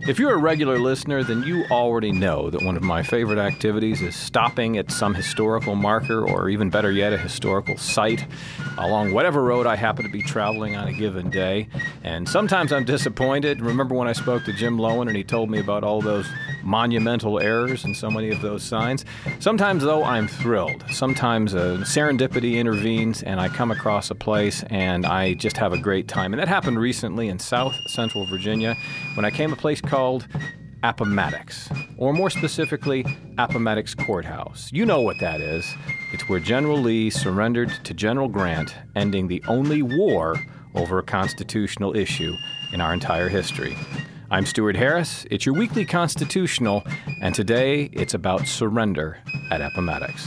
If you're a regular listener, then you already know that one of my favorite activities is stopping at some historical marker, or even better yet, a historical site along whatever road I happen to be traveling on a given day. And sometimes I'm disappointed. Remember when I spoke to Jim Lowen and he told me about all those monumental errors in so many of those signs? Sometimes, though, I'm thrilled. Sometimes serendipity intervenes and I come across a place and I just have a great time. And that happened recently in South Central Virginia when I came to a place called Appomattox, or more specifically, Appomattox Courthouse. You know what that is. It's where General Lee surrendered to General Grant, ending the only war over a constitutional issue in our entire history. I'm Stuart Harris. It's your weekly Constitutional, and today it's about surrender at Appomattox.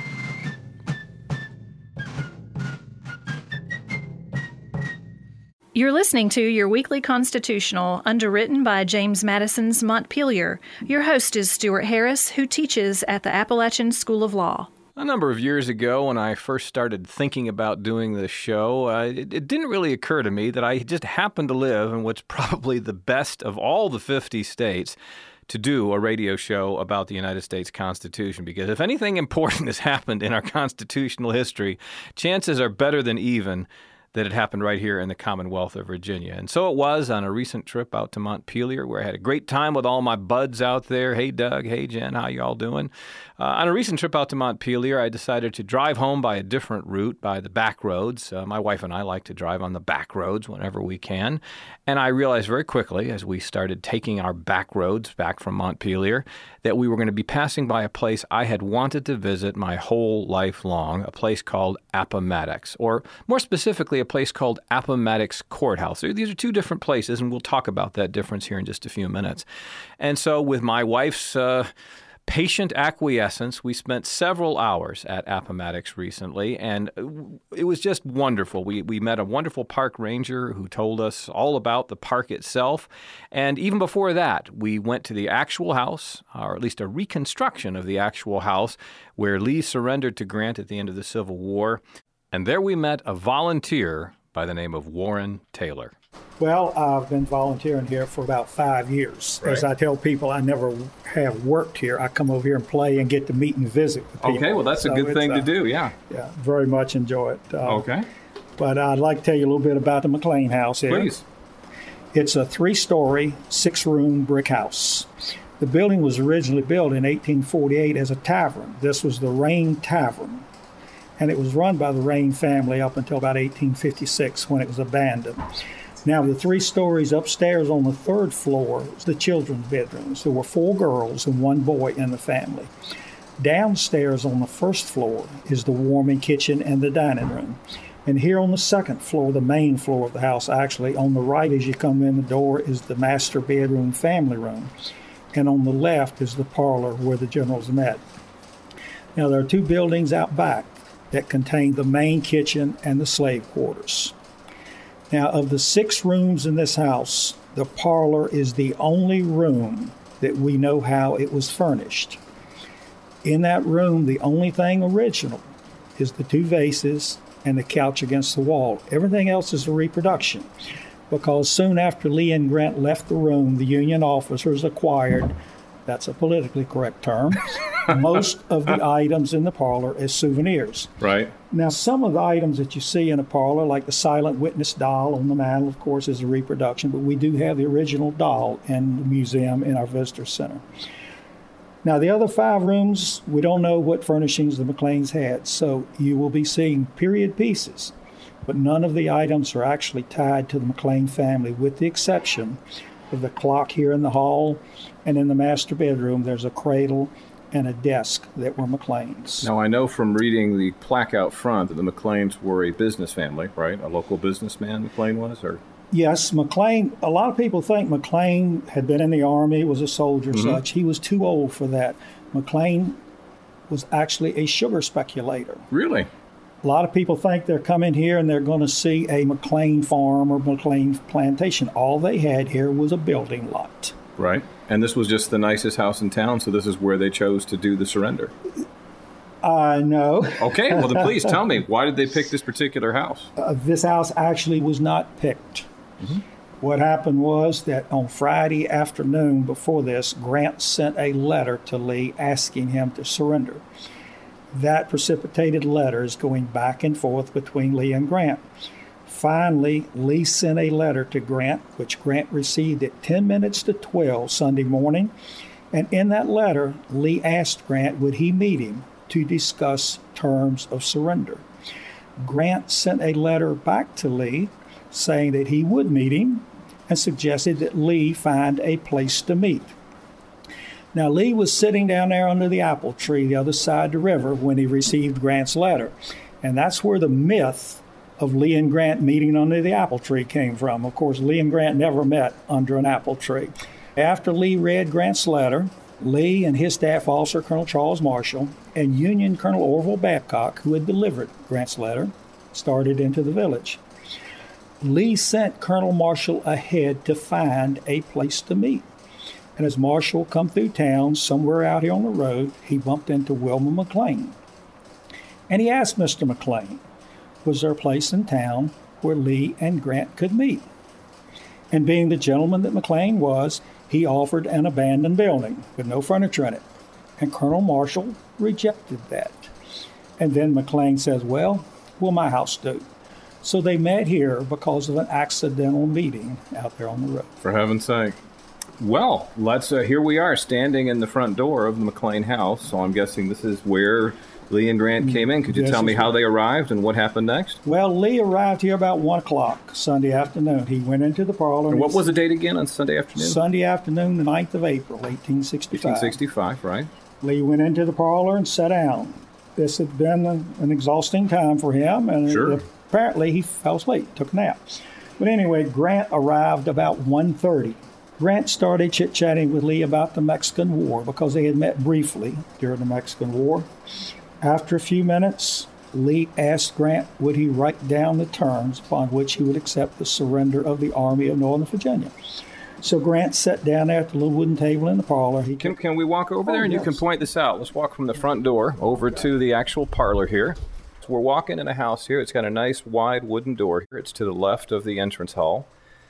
You're listening to your weekly Constitutional, underwritten by James Madison's Montpelier. Your host is Stuart Harris, who teaches at the Appalachian School of Law. A number of years ago, when I first started thinking about doing this show, it didn't really occur to me that I just happened to live in what's probably the best of all the 50 states to do a radio show about the United States Constitution. Because if anything important has happened in our constitutional history, chances are better than even that it happened right here in the Commonwealth of Virginia. And so it was on a recent trip out to Montpelier, where I had a great time with all my buds out there. Hey, Doug. Hey, Jen. How you all doing? On a recent trip out to Montpelier, I decided to drive home by a different route, by the back roads. My wife and I like to drive on the back roads whenever we can. And I realized very quickly, as we started taking our back roads back from Montpelier, that we were going to be passing by a place I had wanted to visit my whole life long, a place called Appomattox, or more specifically, a place called Appomattox Courthouse. These are two different places, and we'll talk about that difference here in just a few minutes. And so with my wife's patient acquiescence, we spent several hours at Appomattox recently, and it was just wonderful. We met a wonderful park ranger who told us all about the park itself, and even before that, we went to the actual house, or at least a reconstruction of the actual house, where Lee surrendered to Grant at the end of the Civil War, and there we met a volunteer by the name of Warren Taylor. Well, I've been volunteering here for about 5 years. Right. As I tell people, I never have worked here. I come over here and play and get to meet and visit with people. Okay, well, that's a good thing to do, yeah. Yeah, very much enjoy it. Okay. But I'd like to tell you a little bit about the McLean House here. Please. It's a 3-story, 6-room brick house. The building was originally built in 1848 as a tavern. This was the Rain Tavern, and it was run by the Rain family up until about 1856 when it was abandoned. Now, the 3 stories upstairs on the 3rd floor was the children's bedrooms. There were 4 girls and 1 boy in the family. Downstairs on the 1st floor is the warming kitchen and the dining room. And here on the 2nd floor, the main floor of the house, actually, on the right as you come in the door is the master bedroom family room. And on the left is the parlor where the generals met. Now, there are 2 buildings out back that contain the main kitchen and the slave quarters. Now, of the 6 rooms in this house, the parlor is the only room that we know how it was furnished. In that room, the only thing original is the 2 vases and the couch against the wall. Everything else is a reproduction, because soon after Lee and Grant left the room, the Union officers acquired, that's a politically correct term, most of the items in the parlor as souvenirs. Right. Now, some of the items that you see in a parlor, like the silent witness doll on the mantel, of course, is a reproduction, but we do have the original doll in the museum in our visitor center. Now, the other 5 rooms, we don't know what furnishings the McLeans had, so you will be seeing period pieces, but none of the items are actually tied to the McLean family, with the exception of the clock here in the hall, and in the master bedroom, there's a cradle and a desk that were McLean's. Now, I know from reading the plaque out front that the McLeans were a business family, right? A local businessman, McLean was, or? Yes, McLean, a lot of people think McLean had been in the Army, was a soldier, such. He was too old for that. McLean was actually a sugar speculator. Really? A lot of people think they're coming here and they're going to see a McLean farm or McLean plantation. All they had here was a building lot. Right. And this was just the nicest house in town, so this is where they chose to do the surrender. No. Okay, well, then please tell me, why did they pick this particular house? This house actually was not picked. What happened was that on Friday afternoon before this, Grant sent a letter to Lee asking him to surrender. That precipitated letters going back and forth between Lee and Grant. Finally, Lee sent a letter to Grant, which Grant received at 10 minutes to 12 Sunday morning. And in that letter, Lee asked Grant would he meet him to discuss terms of surrender. Grant sent a letter back to Lee saying that he would meet him and suggested that Lee find a place to meet. Now, Lee was sitting down there under the apple tree the other side of the river when he received Grant's letter. And that's where the myth of Lee and Grant meeting under the apple tree came from. Of course, Lee and Grant never met under an apple tree. After Lee read Grant's letter, Lee and his staff officer, Colonel Charles Marshall, and Union Colonel Orville Babcock, who had delivered Grant's letter, started into the village. Lee sent Colonel Marshall ahead to find a place to meet. And as Marshall come through town, somewhere out here on the road, he bumped into Wilma McLean. And he asked Mr. McLean, was there a place in town where Lee and Grant could meet? And being the gentleman that McLean was, he offered an abandoned building with no furniture in it. And Colonel Marshall rejected that. And then McLean says, well, will my house do? So they met here because of an accidental meeting out there on the road. For heaven's sake. Well, here we are standing in the front door of the McLean house. So I'm guessing this is where Lee and Grant came in. Could you tell me how they arrived and what happened next? Well, Lee arrived here about 1 o'clock Sunday afternoon. He went into the parlor. And what was the date again on Sunday afternoon? Sunday afternoon, the 9th of April, 1865. 1865, right. Lee went into the parlor and sat down. This had been an exhausting time for him, and sure. Apparently he fell asleep, took a nap. But anyway, Grant arrived about 1:30. Grant started chit-chatting with Lee about the Mexican War because they had met briefly during the Mexican War. After a few minutes, Lee asked Grant would he write down the terms upon which he would accept the surrender of the Army of Northern Virginia. So Grant sat down there at the little wooden table in the parlor. Can we walk over there and you can point this out? Let's walk from the front door over to the actual parlor here. So we're walking in a house here. It's got a nice wide wooden door here. It's to the left of the entrance hall.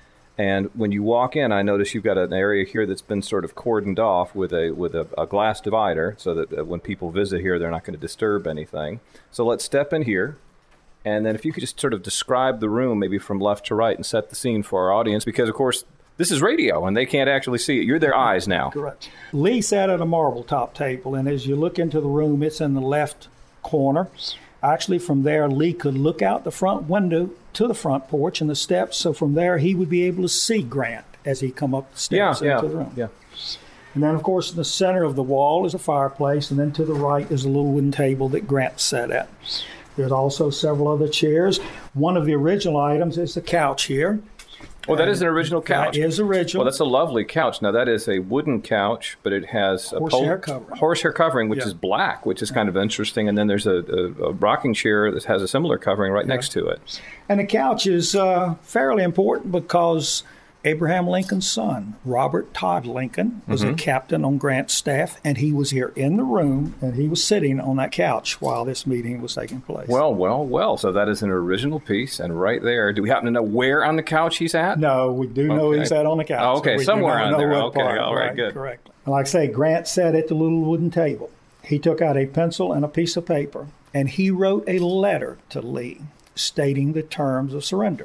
And when you walk in, I notice you've got an area here that's been sort of cordoned off with a glass divider so that when people visit here, they're not going to disturb anything. So let's step in here. And then if you could just sort of describe the room maybe from left to right and set the scene for our audience, because, of course, this is radio and they can't actually see it. You're their eyes now. Correct. Lee sat at a marble top table, and as you look into the room, it's in the left corner. Actually, from there, Lee could look out the front window to the front porch and the steps. So from there, he would be able to see Grant as he come up the steps into the room. Yeah. And then, of course, in the center of the wall is a fireplace, and then to the right is a little wooden table that Grant sat at. There's also several other chairs. One of the original items is the couch here. Well, that is an original couch. That is original. Well, that's a lovely couch. Now, that is a wooden couch, but it has horsehair covering, which is black, which is kind of interesting. And then there's a rocking chair that has a similar covering right next to it. And the couch is fairly important because Abraham Lincoln's son, Robert Todd Lincoln, was a captain on Grant's staff, and he was here in the room, and he was sitting on that couch while this meeting was taking place. Well. So that is an original piece, and right there, do we happen to know where on the couch he's at? No, we do know he's at on the couch. Oh, okay, somewhere on there. Okay, all right, good. Correct. Like I say, Grant sat at the little wooden table. He took out a pencil and a piece of paper, and he wrote a letter to Lee stating the terms of surrender.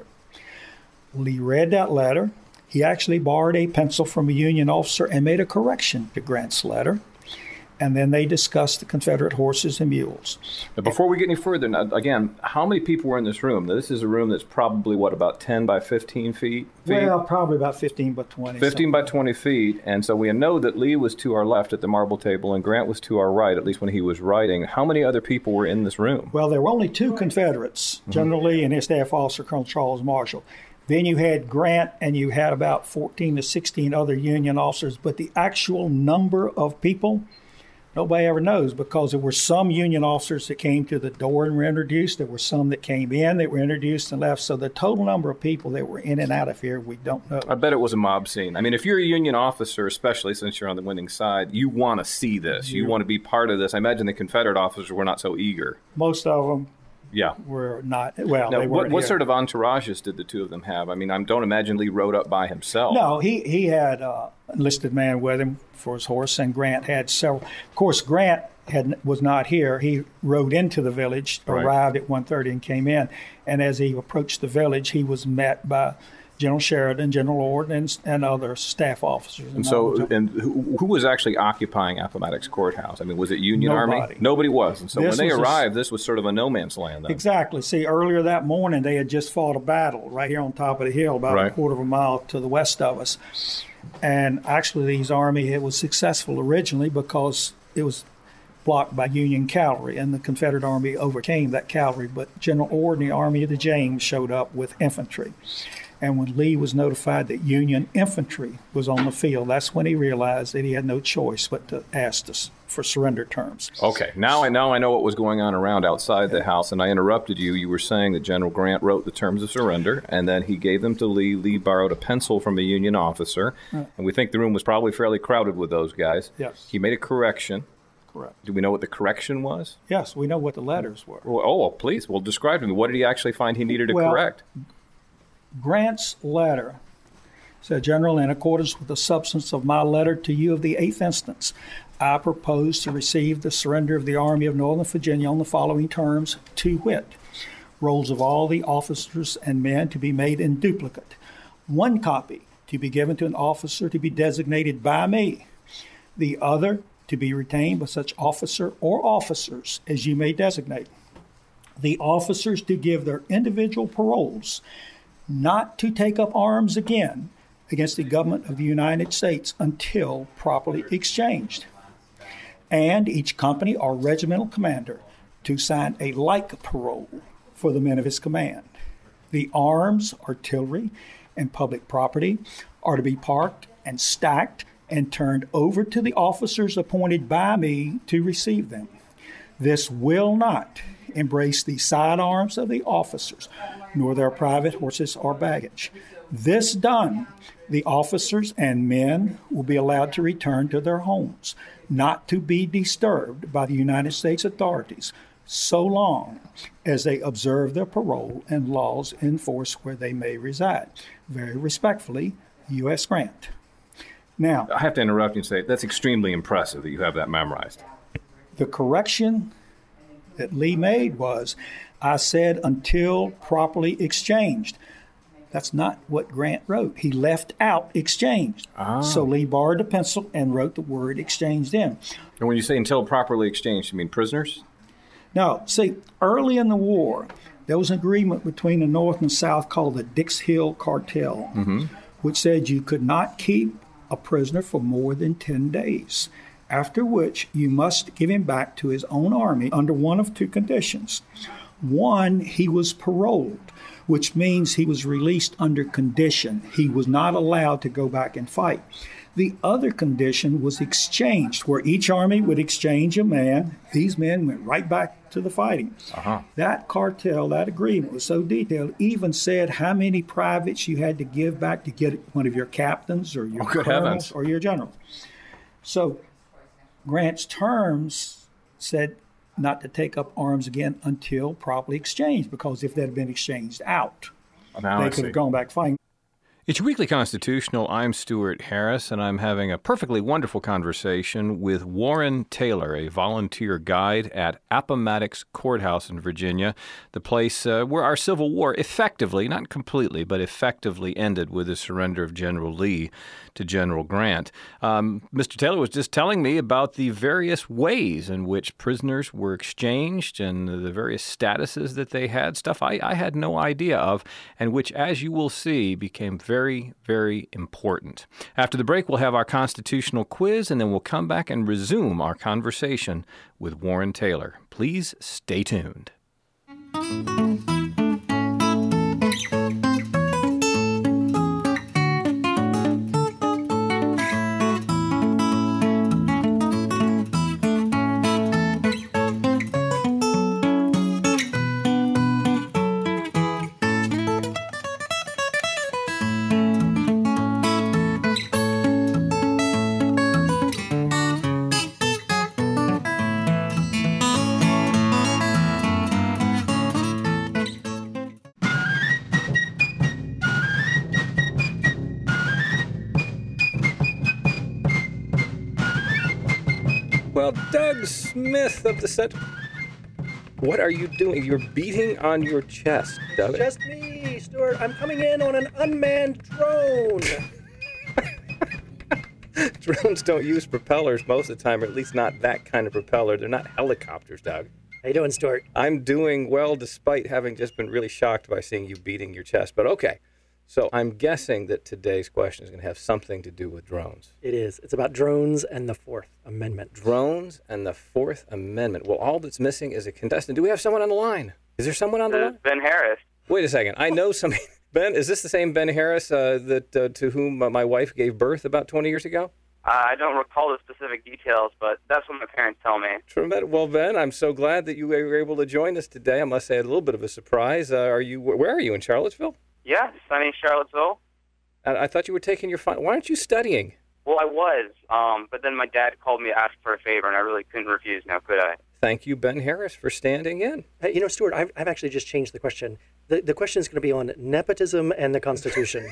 Lee read that letter. He actually borrowed a pencil from a Union officer and made a correction to Grant's letter. And then they discussed the Confederate horses and mules. Now, before we get any further, now, again, how many people were in this room? Now, this is a room that's probably, about 10 by 15 feet? Well, probably about 15 by 20. 15 by 20 feet. And so we know that Lee was to our left at the marble table and Grant was to our right, at least when he was writing. How many other people were in this room? Well, there were only 2 Confederates, General Lee and his staff officer, Colonel Charles Marshall. Then you had Grant, and you had about 14 to 16 other Union officers. But the actual number of people, nobody ever knows, because there were some Union officers that came to the door and were introduced. There were some that came in that were introduced and left. So the total number of people that were in and out of here, we don't know. I bet it was a mob scene. I mean, if you're a Union officer, especially since you're on the winning side, you want to see this. You want to be part of this. I imagine the Confederate officers were not so eager. Most of them were not, well, now, they weren't what here. sort of entourages did the two of them have? I mean, I don't imagine Lee rode up by himself. No, he had an enlisted man with him for his horse, and Grant had several. Of course, Grant was not here. He rode into the village, arrived at 1:30 and came in. And as he approached the village, he was met by General Sheridan, General Ord, and other staff officers. And so, and who was actually occupying Appomattox Courthouse? I mean, was it Union Army? Nobody was. And so when they arrived, this was sort of a no man's land then. Exactly. See, earlier that morning, they had just fought a battle right here on top of the hill, about a quarter of a mile to the west of us. And actually, these Army, it was successful originally because it was blocked by Union cavalry, and the Confederate Army overcame that cavalry. But General Ord and the Army of the James showed up with infantry. And when Lee was notified that Union infantry was on the field, that's when he realized that he had no choice but to ask us for surrender terms. Okay, now I know what was going on around outside the house, and I interrupted you. You were saying that General Grant wrote the terms of surrender, and then he gave them to Lee. Lee borrowed a pencil from a Union officer, and we think the room was probably fairly crowded with those guys. Yes. He made a correction. Correct. Do we know what the correction was? Yes, we know what the letters were. Oh, please. Well, describe to me. What did he actually find he needed to correct? Grant's letter said, General, in accordance with the substance of my letter to you of the 8th instance, I propose to receive the surrender of the Army of Northern Virginia on the following terms, to wit, rolls of all the officers and men to be made in duplicate, one copy to be given to an officer to be designated by me, the other to be retained by such officer or officers as you may designate, the officers to give their individual paroles, not to take up arms again against the government of the United States until properly exchanged, and each company or regimental commander to sign a like parole for the men of his command. The arms, artillery, and public property are to be parked and stacked and turned over to the officers appointed by me to receive them. This will not embrace the sidearms of the officers, nor their private horses or baggage. This done, the officers and men will be allowed to return to their homes, not to be disturbed by the United States authorities, so long as they observe their parole and laws in force where they may reside. Very respectfully, U.S. Grant. Now, I have to interrupt you and say that's extremely impressive that you have that memorized. The correction that Lee made was, I said until properly exchanged. That's not what Grant wrote. He left out exchanged. So Lee borrowed a pencil and wrote the word exchanged in. And when you say until properly exchanged, you mean prisoners? No, see, early in the war, there was an agreement between the North and South called the Dix Hill Cartel, which said you could not keep a prisoner for more than 10 days, after which you must give him back to his own army under one of two conditions. One, he was paroled, which means he was released under condition. He was not allowed to go back and fight. The other condition was exchanged, where each army would exchange a man. These men went right back to the fighting. That cartel, that agreement was so detailed, even said how many privates you had to give back to get one of your captains or your colonels or your generals. So Grant's terms said not to take up arms again until properly exchanged, because if they had been exchanged out, they could have gone back fighting. It's your Weekly Constitutional. I'm Stuart Harris, and I'm having a perfectly wonderful conversation with Warren Taylor, a volunteer guide at Appomattox Courthouse in Virginia, the place where our Civil War effectively, not completely, but effectively ended with the surrender of General Lee to General Grant. Mr. Taylor was just telling me about the various ways in which prisoners were exchanged and the various statuses that they had, stuff I had no idea of, and which, as you will see, became very, very important. After the break, we'll have our constitutional quiz, and then we'll come back and resume our conversation with Warren Taylor. Please stay tuned. Well, Doug Smith of the Center. What are you doing? You're beating on your chest, Doug. Just me, Stuart. I'm coming in on an unmanned drone. Drones don't use propellers most of the time, or at least not that kind of propeller. They're not helicopters, Doug. How you doing, Stuart? I'm doing well despite having just been really shocked by seeing you beating your chest. But okay, so I'm guessing that today's question is going to have something to do with drones. It is. It's about drones and the Fourth Amendment. Drones and the Fourth Amendment. Well, all that's missing is a contestant. Do we have someone on the line? Is there someone on the line? Ben Harris. Wait a second. I know somebody. Ben, is this the same Ben Harris to whom my wife gave birth about 20 years ago? I don't recall the specific details, but that's what my parents tell me. Tremendous. Well, Ben, I'm so glad that you were able to join us today. I must say, a little bit of a surprise. Where are you, in Charlottesville? Yeah, sunny Charlottesville. I thought you were taking your final. Why aren't you studying? Well, I was, but then my dad called me to ask for a favor, and I really couldn't refuse now, could I? Thank you, Ben Harris, for standing in. Stuart, I've actually just changed the question. The question is going to be on nepotism and the Constitution.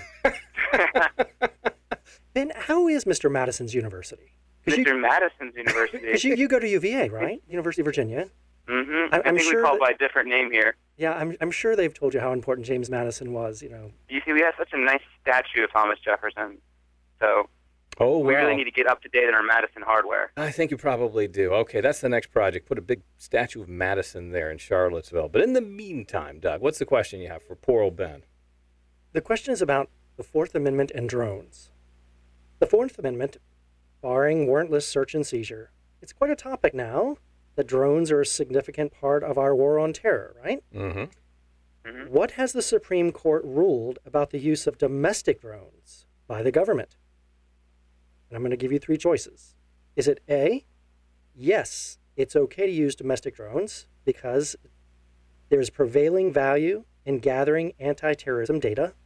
Ben, how is Mr. Madison's university? Mr. Madison's University? Because you go to UVA, right? University of Virginia. Mm-hmm. I think sure we call it by a different name here. Yeah, I'm sure they've told you how important James Madison was, You see, we have such a nice statue of Thomas Jefferson, so we really need to get up to date on our Madison hardware. I think you probably do. Okay, that's the next project. Put a big statue of Madison there in Charlottesville. But in the meantime, Doug, what's the question you have for poor old Ben? The question is about the Fourth Amendment and drones. The Fourth Amendment, barring warrantless search and seizure, it's quite a topic now. The drones are a significant part of our war on terror, right? Mm-hmm. Mm-hmm. What has the Supreme Court ruled about the use of domestic drones by the government? And I'm going to give you three choices. Is it A, yes, it's okay to use domestic drones because there's prevailing value in gathering anti-terrorism data?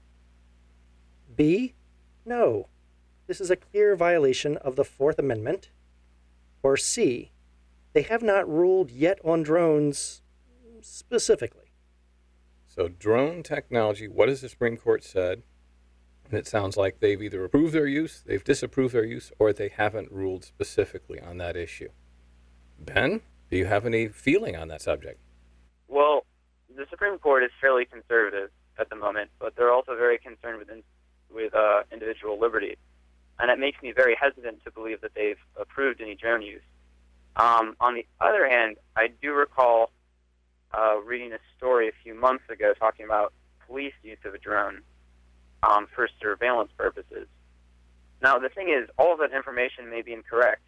B, no, this is a clear violation of the Fourth Amendment. Or C, they have not ruled yet on drones specifically. So drone technology, what has the Supreme Court said? And it sounds like they've either approved their use, they've disapproved their use, or they haven't ruled specifically on that issue. Ben, do you have any feeling on that subject? Well, the Supreme Court is fairly conservative at the moment, but they're also very concerned with individual liberty. And it makes me very hesitant to believe that they've approved any drone use. On the other hand, I do recall reading a story a few months ago talking about police use of a drone for surveillance purposes. Now, the thing is, all of that information may be incorrect,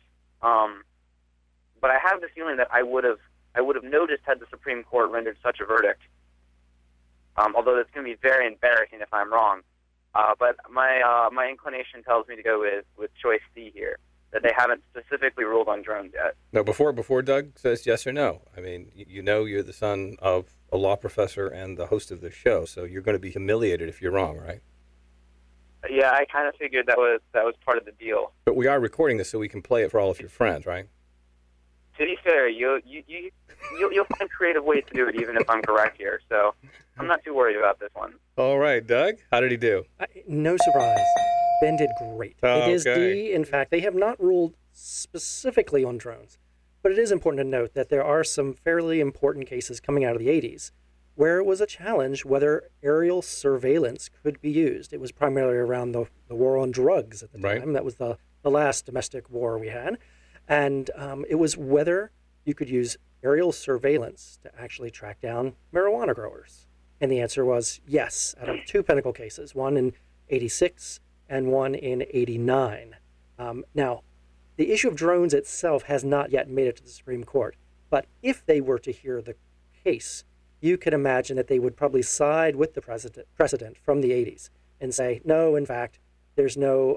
but I have the feeling that I would have noticed had the Supreme Court rendered such a verdict. Although it's going to be very embarrassing if I'm wrong. But my inclination tells me to go with choice C here, that they haven't specifically ruled on drones yet. No, before Doug says yes or no, I mean, you're the son of a law professor and the host of the show, so you're going to be humiliated if you're wrong, right? Yeah, I kind of figured that was part of the deal. But we are recording this so we can play it for all of your friends, right? To be fair, you'll find creative ways to do it, even if I'm correct here. So I'm not too worried about this one. All right, Doug, how did he do? No surprise. Ben did great. Oh, it is D. In fact, they have not ruled specifically on drones. But it is important to note that there are some fairly important cases coming out of the 80s where it was a challenge whether aerial surveillance could be used. It was primarily around the war on drugs at the time. Right. That was the last domestic war we had. And it was whether you could use aerial surveillance to actually track down marijuana growers. And the answer was yes, out of two Pinnacle cases, one in 86 and one in 89. Now, the issue of drones itself has not yet made it to the Supreme Court. But if they were to hear the case, you could imagine that they would probably side with the precedent from the 80s and say, no, in fact, there's no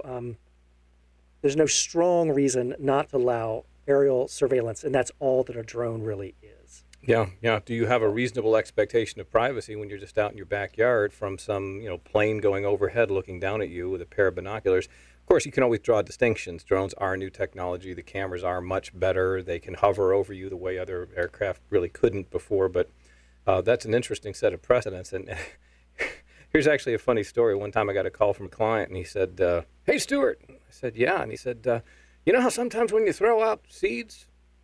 strong reason not to allow aerial surveillance, and that's all that a drone really is. Yeah. Do you have a reasonable expectation of privacy when you're just out in your backyard from some, plane going overhead looking down at you with a pair of binoculars? Of course, you can always draw distinctions. Drones are new technology. The cameras are much better. They can hover over you the way other aircraft really couldn't before, but that's an interesting set of precedents. And here's actually a funny story. One time I got a call from a client, and he said, hey, Stuart. I said, yeah. And he said, you know how sometimes when you throw out seeds,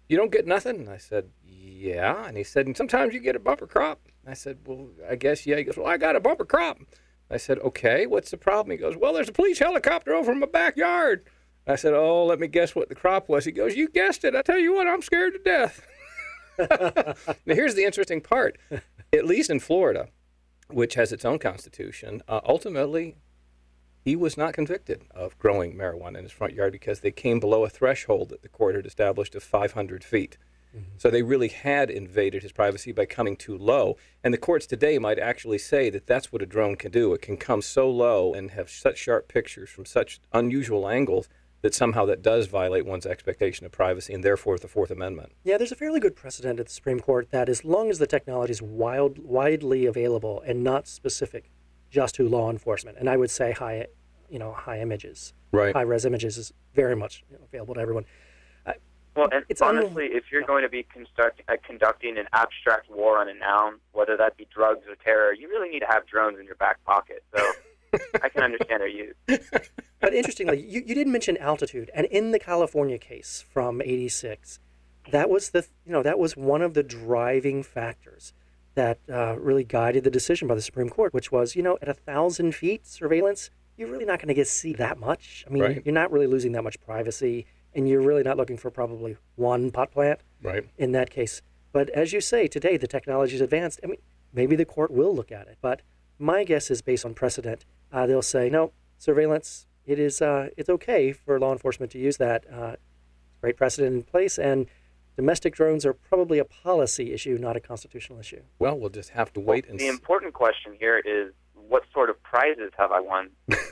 you don't get nothing? And I said, yeah. And he said, and sometimes you get a bumper crop. I said, well, I guess, yeah. He goes, well, I got a bumper crop. I said, okay, what's the problem? He goes, well, there's a police helicopter over in my backyard. I said, oh, let me guess what the crop was. He goes, you guessed it. I tell you what, I'm scared to death. Now, here's the interesting part. At least in Florida, which has its own constitution, ultimately, he was not convicted of growing marijuana in his front yard because they came below a threshold that the court had established of 500 feet. So they really had invaded his privacy by coming too low. And the courts today might actually say that that's what a drone can do. It can come so low and have such sharp pictures from such unusual angles that somehow that does violate one's expectation of privacy and therefore the Fourth Amendment. Yeah, there's a fairly good precedent at the Supreme Court that as long as the technology is widely available and not specific just to law enforcement, and I would say high images, right. High-res images is very much available to everyone. Well, and honestly, if you're going to be conducting an abstract war on a noun, whether that be drugs or terror, you really need to have drones in your back pocket. So I can understand their use. But interestingly, you did mention altitude, and in the California case from '86, that was that was one of the driving factors that really guided the decision by the Supreme Court, which was, at 1,000 feet surveillance, you're really not going to see that much. I mean, right. You're not really losing that much privacy. And you're really not looking for probably one pot plant in that case. But as you say, today the technology is advanced. I mean, maybe the court will look at it. But my guess is based on precedent. They'll say, no, surveillance, it's okay for law enforcement to use that. Great precedent in place. And domestic drones are probably a policy issue, not a constitutional issue. Well, we'll just have to wait and see. The important question here is, what sort of prizes have I won?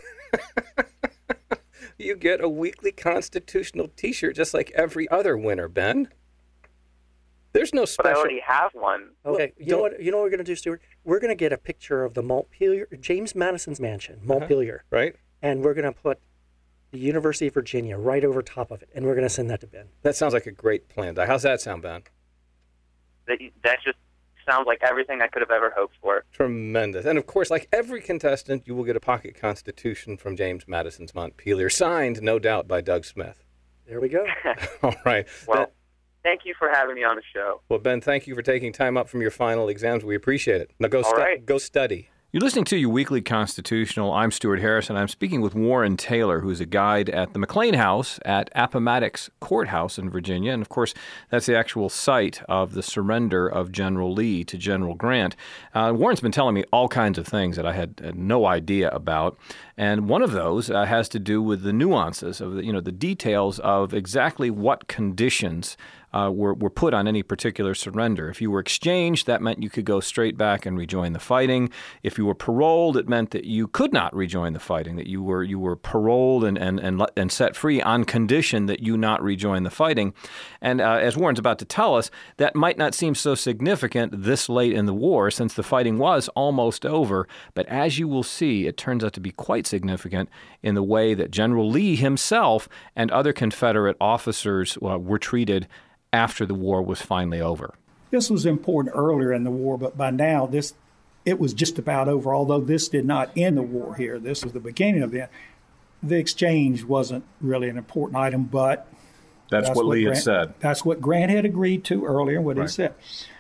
You get a weekly constitutional T-shirt just like every other winner, Ben. There's no special. But I already have one. Okay, well, you know what we're going to do, Stuart? We're going to get a picture of the Montpelier, James Madison's mansion, Montpelier. Right. And we're going to put the University of Virginia right over top of it, and we're going to send that to Ben. That sounds like a great plan. How's that sound, Ben? That just sounds like everything I could have ever hoped for. Tremendous. And of course, like every contestant, you will get a pocket constitution from James Madison's Montpelier, signed, no doubt, by Doug Smith. There we go. All right. Well, thank you for having me on the show. Well, Ben, thank you for taking time up from your final exams. We appreciate it. Now go study. You're listening to your weekly Constitutional. I'm Stuart Harris, and I'm speaking with Warren Taylor, who's a guide at the McLean House at Appomattox Courthouse in Virginia. And, of course, that's the actual site of the surrender of General Lee to General Grant. Warren's been telling me all kinds of things that I had no idea about. And one of those has to do with the nuances of the details of exactly what conditions were put on any particular surrender. If you were exchanged, that meant you could go straight back and rejoin the fighting. If you were paroled, it meant that you could not rejoin the fighting, that you were paroled and set free on condition that you not rejoin the fighting. And as Warren's about to tell us, that might not seem so significant this late in the war, since the fighting was almost over. But as you will see, it turns out to be quite significant in the way that General Lee himself and other Confederate officers were treated after the war was finally over. This was important earlier in the war, but by now it was just about over, although this did not end the war here. This was the beginning of it. The exchange wasn't really an important item, but that's what Lee had said. That's what Grant had agreed to earlier, what he said.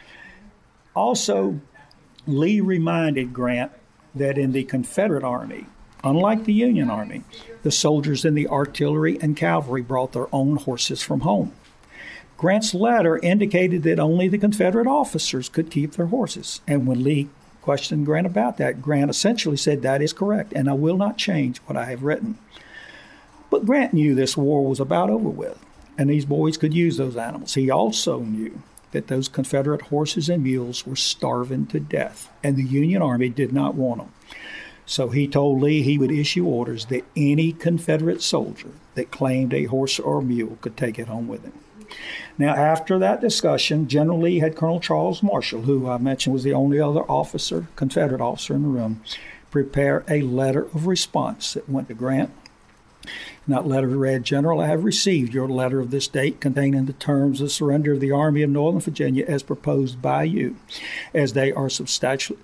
Also, Lee reminded Grant that in the Confederate Army, unlike the Union Army, the soldiers in the artillery and cavalry brought their own horses from home. Grant's letter indicated that only the Confederate officers could keep their horses. And when Lee questioned Grant about that, Grant essentially said, that is correct, and I will not change what I have written. But Grant knew this war was about over with, and these boys could use those animals. He also knew that those Confederate horses and mules were starving to death, and the Union Army did not want them. So he told Lee he would issue orders that any Confederate soldier that claimed a horse or a mule could take it home with him. Now, after that discussion, General Lee had Colonel Charles Marshall, who I mentioned was the only other officer, Confederate officer in the room, prepare a letter of response that went to Grant. And that letter read, General, I have received your letter of this date containing the terms of surrender of the Army of Northern Virginia as proposed by you, as they are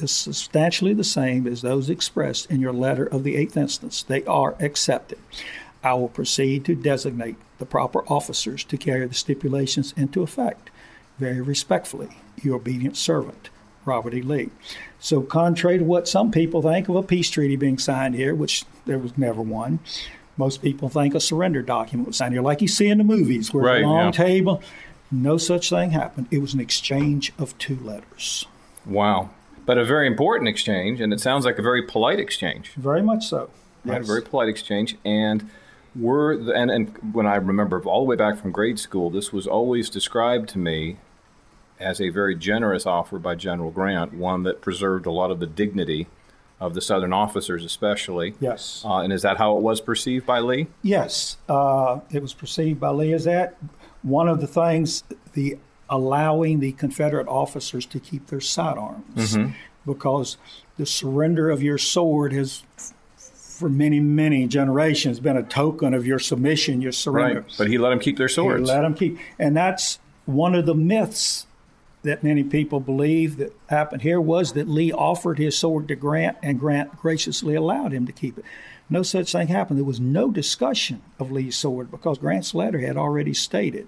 substantially the same as those expressed in your letter of the 8th instance. They are accepted. I will proceed to designate the proper officers to carry the stipulations into effect. Very respectfully, your obedient servant, Robert E. Lee. So contrary to what some people think of a peace treaty being signed here, which there was never one, most people think a surrender document was signed here, like you see in the movies, where right, a long yeah. table. No such thing happened. It was an exchange of 2 letters. Wow. But a very important exchange, and it sounds like a very polite exchange. Very much so. Right, Yes. a very polite exchange. And and when I remember all the way back from grade school, this was always described to me as a very generous offer by General Grant, one that preserved a lot of the dignity of the Southern officers especially. Yes. And is that how it was perceived by Lee? Yes. It was perceived by Lee as that. One of the things, the allowing the Confederate officers to keep their sidearms, because the surrender of your sword has, for many, many generations, been a token of your submission, your surrender. Right, but he let them keep their swords. He let them keep. And that's one of the myths that many people believe that happened here, was that Lee offered his sword to Grant, and Grant graciously allowed him to keep it. No such thing happened. There was no discussion of Lee's sword, because Grant's letter had already stated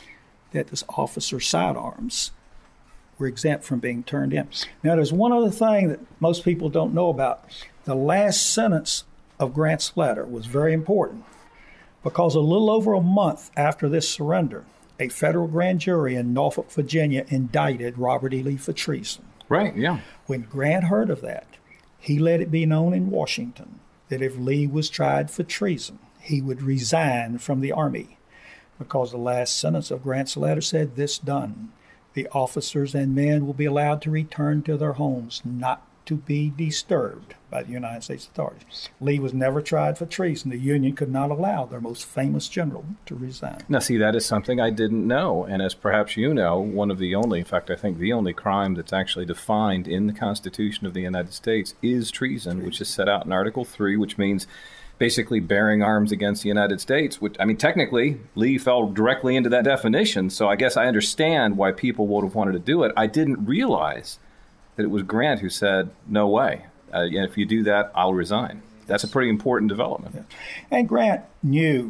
that this officer's sidearms were exempt from being turned in. Now, there's one other thing that most people don't know about. The last sentence of Grant's letter was very important, because a little over a month after this surrender, a federal grand jury in Norfolk, Virginia, indicted Robert E. Lee for treason. Right, yeah. When Grant heard of that, he let it be known in Washington that if Lee was tried for treason, he would resign from the Army, because the last sentence of Grant's letter said, "This done, the officers and men will be allowed to return to their homes, not to be disturbed by the United States authorities." Lee was never tried for treason. The Union could not allow their most famous general to resign. Now, see, that is something I didn't know. And as perhaps you know, one of the only, in fact, I think the only crime that's actually defined in the Constitution of the United States is treason, which is set out in Article 3, which means basically bearing arms against the United States. Which, I mean, technically, Lee fell directly into that definition. So I guess I understand why people would have wanted to do it. I didn't realize that it was Grant who said, "No way. If you do that, I'll resign." That's a pretty important development. Yeah. And Grant knew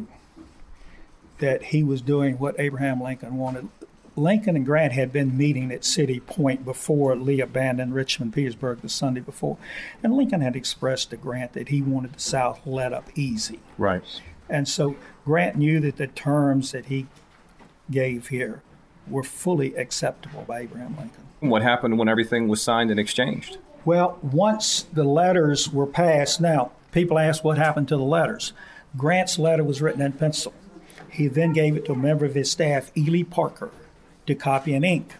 that he was doing what Abraham Lincoln wanted. Lincoln and Grant had been meeting at City Point before Lee abandoned Richmond, Petersburg the Sunday before. And Lincoln had expressed to Grant that he wanted the South let up easy. Right. And so Grant knew that the terms that he gave here were fully acceptable by Abraham Lincoln. What happened when everything was signed and exchanged? Well, once the letters were passed, now people ask what happened to the letters. Grant's letter was written in pencil. He then gave it to a member of his staff, Ely Parker, to copy in ink.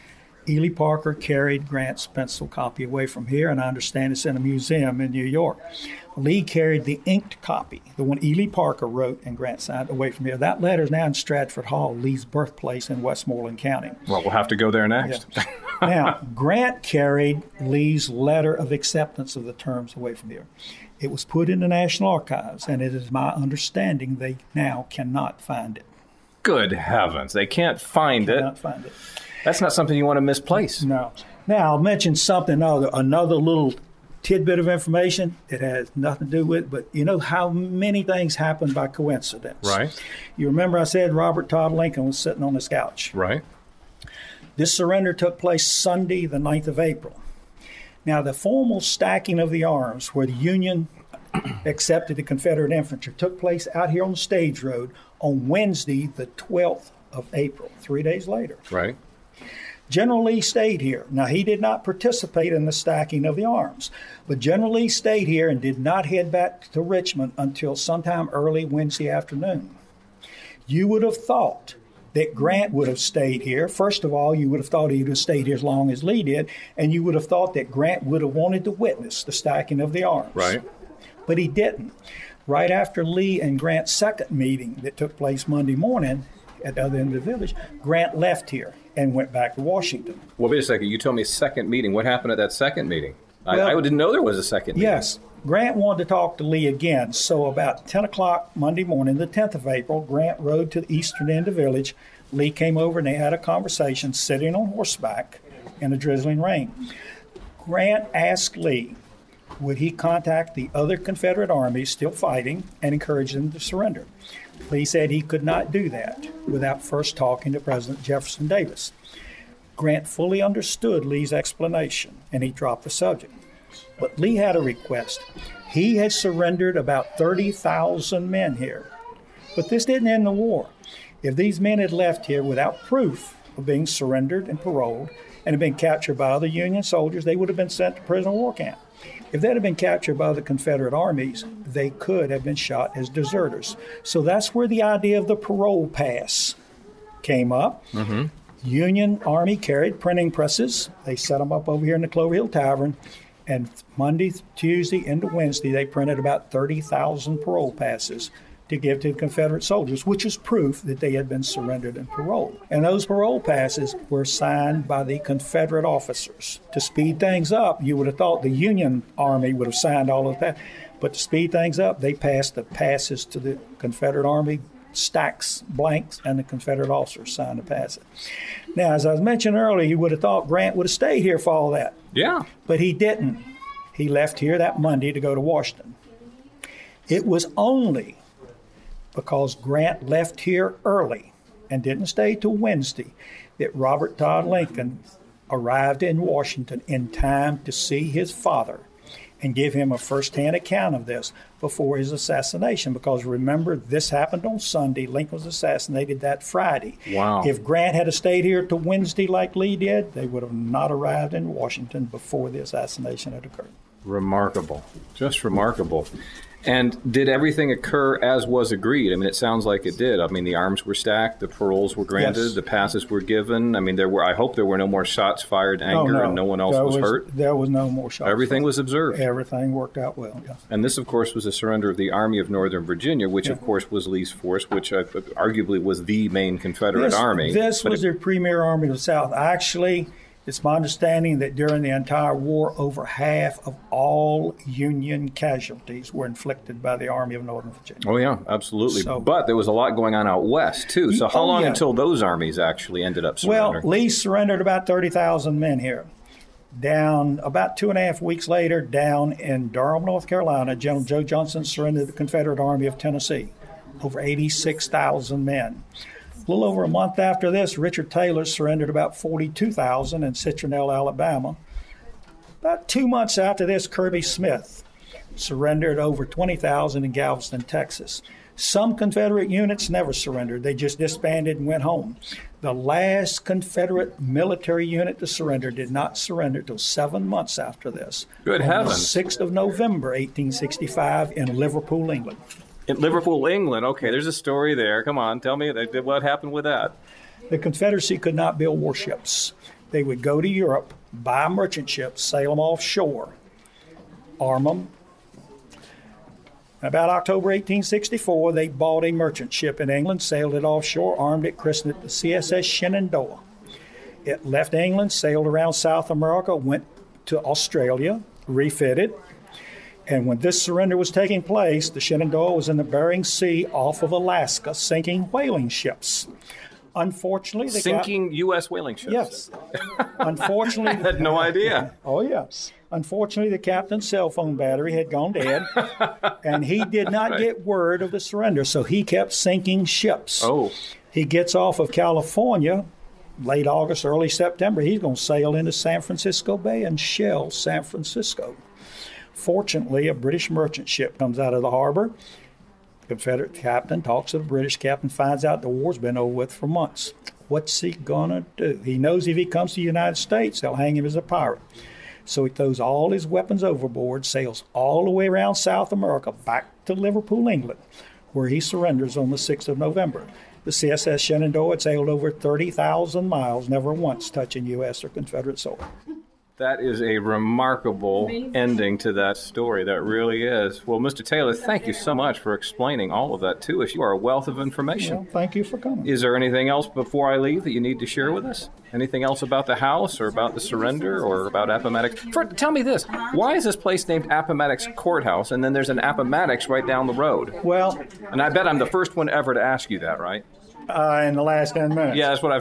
Ely Parker carried Grant's pencil copy away from here, and I understand it's in a museum in New York. Lee carried the inked copy, the one Ely Parker wrote and Grant signed, away from here. That letter is now in Stratford Hall, Lee's birthplace in Westmoreland County. Well, we'll have to go there next. Yeah. Now, Grant carried Lee's letter of acceptance of the terms away from here. It was put in the National Archives, and it is my understanding they now cannot find it. Good heavens. They can't find it. Cannot find it. That's not something you want to misplace. No. Now, I'll mention something, another little tidbit of information. It has nothing to do with it, but you know how many things happen by coincidence. Right. You remember I said Robert Todd Lincoln was sitting on his couch. Right. This surrender took place Sunday, the 9th of April. Now, the formal stacking of the arms where the Union accepted the Confederate infantry took place out here on the Stage Road on Wednesday, the 12th of April, 3 days later. Right. General Lee stayed here. Now, he did not participate in the stacking of the arms, but General Lee stayed here and did not head back to Richmond until sometime early Wednesday afternoon. You would have thought that Grant would have stayed here. First of all, you would have thought he would have stayed here as long as Lee did, and you would have thought that Grant would have wanted to witness the stacking of the arms. Right. But he didn't. Right after Lee and Grant's second meeting that took place Monday morning at the other end of the village, Grant left here and went back to Washington. Well, wait a second. You told me second meeting. What happened at that second meeting? Well, I didn't know there was a second meeting. Yes. Grant wanted to talk to Lee again, so about 10 o'clock Monday morning, the 10th of April, Grant rode to the eastern end of the village. Lee came over and they had a conversation sitting on horseback in a drizzling rain. Grant asked Lee would he contact the other Confederate armies still fighting and encourage them to surrender. Lee said he could not do that without first talking to President Jefferson Davis. Grant fully understood Lee's explanation, and he dropped the subject. But Lee had a request. He had surrendered about 30,000 men here. But this didn't end the war. If these men had left here without proof of being surrendered and paroled and had been captured by other Union soldiers, they would have been sent to prison war camp. If they had been captured by the Confederate armies, they could have been shot as deserters. So that's where the idea of the parole pass came up. Mm-hmm. Union Army carried printing presses. They set them up over here in the Clover Hill Tavern. And Monday, Tuesday, into Wednesday, they printed about 30,000 parole passes to give to the Confederate soldiers, which is proof that they had been surrendered and paroled. And those parole passes were signed by the Confederate officers. To speed things up, you would have thought the Union Army would have signed all of that. But to speed things up, they passed the passes to the Confederate Army, stacks, blanks, and the Confederate officers signed the passes. Now, as I was mentioning earlier, you would have thought Grant would have stayed here for all that. Yeah. But he didn't. He left here that Monday to go to Washington. It was only because Grant left here early and didn't stay till Wednesday that Robert Todd Lincoln arrived in Washington in time to see his father and give him a first-hand account of this before his assassination. Because remember, this happened on Sunday. Lincoln was assassinated that Friday. Wow. If Grant had stayed here till Wednesday like Lee did, they would have not arrived in Washington before the assassination had occurred. Remarkable. Just remarkable. And did everything occur as was agreed? I mean, it sounds like it did. I mean, the arms were stacked, the paroles were granted, yes. The passes were given. I mean, I hope there were no more shots fired, anger, and no one else was hurt. There was no more shots. Everything was observed. Everything worked out well, yes. And this, of course, was a surrender of the Army of Northern Virginia, which, of course, was Lee's force, which arguably was the main Confederate army. This was their premier army of the South. Actually, it's my understanding that during the entire war, over half of all Union casualties were inflicted by the Army of Northern Virginia. Oh, yeah, absolutely. But there was a lot going on out west, too. So how long until those armies actually ended up surrendering? Well, Lee surrendered about 30,000 men here. Down about 2.5 weeks later, down in Durham, North Carolina, General Joe Johnston surrendered the Confederate Army of Tennessee, over 86,000 men. A little over a month after this, Richard Taylor surrendered about 42,000 in Citronelle, Alabama. About 2 months after this, Kirby Smith surrendered over 20,000 in Galveston, Texas. Some Confederate units never surrendered. They just disbanded and went home. The last Confederate military unit to surrender did not surrender until 7 months after this. Good heavens. The 6th of November, 1865, in Liverpool, England. In Liverpool, England. Okay, there's a story there. Come on, tell me what happened with that. The Confederacy could not build warships. They would go to Europe, buy merchant ships, sail them offshore, arm them. About October 1864, they bought a merchant ship in England, sailed it offshore, armed it, christened it the CSS Shenandoah. It left England, sailed around South America, went to Australia, refitted. And when this surrender was taking place, the Shenandoah was in the Bering Sea off of Alaska, sinking whaling ships. Unfortunately, sinking U.S. whaling ships? Yes. Unfortunately, I had no idea. Oh, yes. Unfortunately, the captain's cell phone battery had gone dead, and he did not get word of the surrender, so he kept sinking ships. Oh. He gets off of California late August, early September. He's going to sail into San Francisco Bay and shell San Francisco. Fortunately, a British merchant ship comes out of the harbor. The Confederate captain talks to the British captain, finds out the war's been over with for months. What's he going to do? He knows if he comes to the United States, they'll hang him as a pirate. So he throws all his weapons overboard, sails all the way around South America, back to Liverpool, England, where he surrenders on the 6th of November. The CSS Shenandoah had sailed over 30,000 miles, never once touching U.S. or Confederate soil. That is a remarkable ending to that story. That really is. Well, Mr. Taylor, thank you so much for explaining all of that to us. You are a wealth of information. Well, thank you for coming. Is there anything else before I leave that you need to share with us? Anything else about the house or about the surrender or about Appomattox? Tell me this. Why is this place named Appomattox Courthouse and then there's an Appomattox right down the road? Well, and I bet I'm the first one ever to ask you that, right? In the last 10 minutes. Yeah, that's what I've...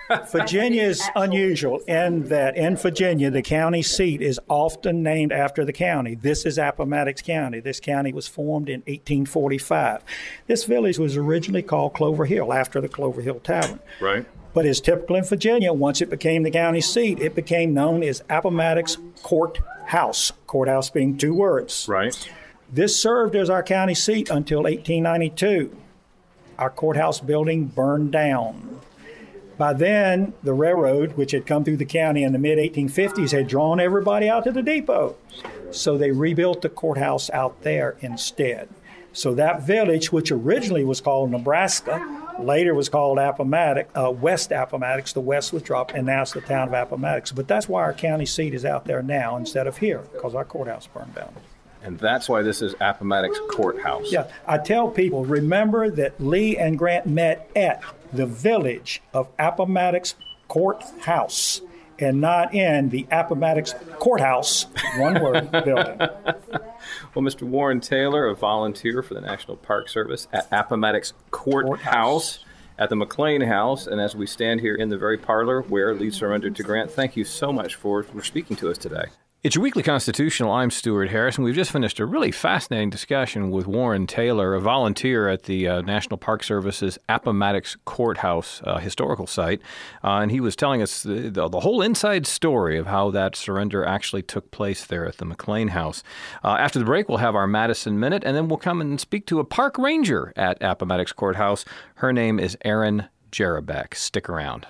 Virginia is unusual in that in Virginia, the county seat is often named after the county. This is Appomattox County. This county was formed in 1845. This village was originally called Clover Hill, after the Clover Hill Tavern. Right. But as typical in Virginia, once it became the county seat, it became known as Appomattox Courthouse. Courthouse being two words. Right. This served as our county seat until 1892. Our courthouse building burned down. By then, the railroad, which had come through the county in the mid-1850s, had drawn everybody out to the depot. So they rebuilt the courthouse out there instead. So that village, which originally was called Nebraska, later was called Appomattox, West Appomattox. The West was dropped, and now it's the town of Appomattox. But that's why our county seat is out there now instead of here, because our courthouse burned down. And that's why this is Appomattox Courthouse. Yeah, I tell people, remember that Lee and Grant met at the village of Appomattox Courthouse and not in the Appomattox Courthouse, one word, building. Well, Mr. Warren Taylor, a volunteer for the National Park Service at Appomattox Courthouse at the McLean House, and as we stand here in the very parlor where Lee surrendered to Grant, thank you so much for speaking to us today. It's your Weekly Constitutional. I'm Stuart Harris, and we've just finished a really fascinating discussion with Warren Taylor, a volunteer at the National Park Service's Appomattox Courthouse historical site. And he was telling us the whole inside story of how that surrender actually took place there at the McLean House. After the break, we'll have our Madison Minute, and then we'll come and speak to a park ranger at Appomattox Courthouse. Her name is Erin Jarabek. Stick around.